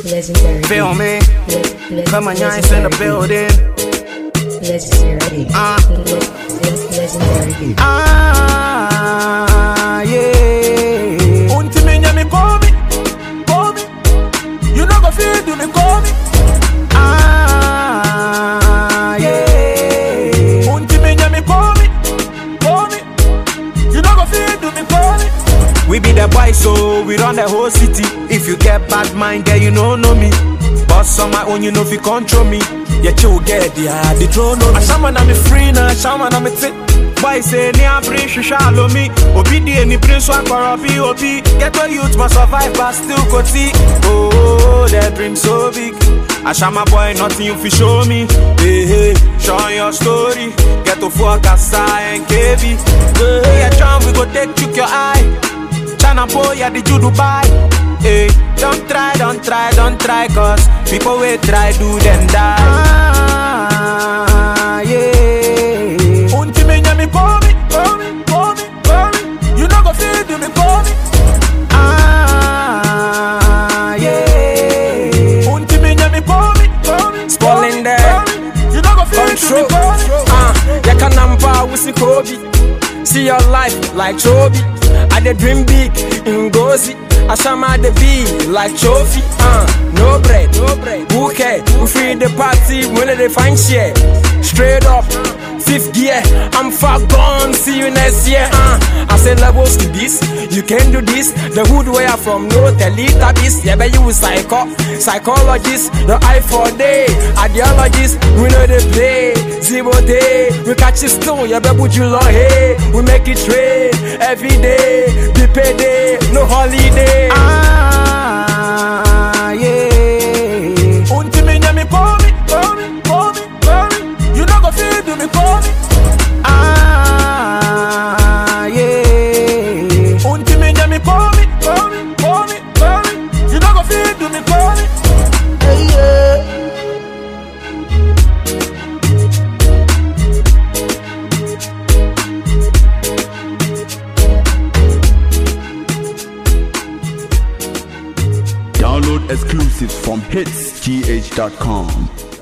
Legendary. Feel me? Come on, y'all in the building. Legendary. Legendary. Yeah. Untimenya me call me. You know go feel do me call me. Yeah. Untimenya me call me. You know go feel do me call me. We be the boys, so we run the whole city. If you get bad mind, girl, you know me. Boss on my own, you know if you control me. Yeah, you get the throne on me. Shaman I'm free now, shaman I'm fit. Boy say ni abri shallow me. Obi di any prince wa korofi obi. Get to youth must survive but still go see. Oh, that dream so big. Ashama boy, nothing you fi show me. Hey, show your story. Get to focus and KB. Hey, John, we go take you your eye. Chana boy, yeah, the you Dubai. Hey, don't try, cause people will try, do them die. Yeah. Untimenya me call me. You know go feel do me call me. Yeah. Untimenya me call me. Spalling there. You know go feel do me call me. Ya kanampa wusi Kobe. See your life like Chobi. I dey dream big in Gozi. Ashama the V like trophy. No bread. Who care? We free the party when they find share. Straight up, 5th gear. I'm far gone. See you next year. I say levels to this. You can do this. The hood where I'm from, no Teletubbies. Yeah, but you psychologist. The eye for day. Ideologist. We know they play. 0 day. We catch it still. Yeah, but would you long hey? We make it trade every day. Be payday. No holiday. Yeah. Untimenya me call me. You know go feel do me call me. Yeah. Untimenya me call me. You know go feel do me call me. Hey, yeah. Download exclusives from hitsgh.com.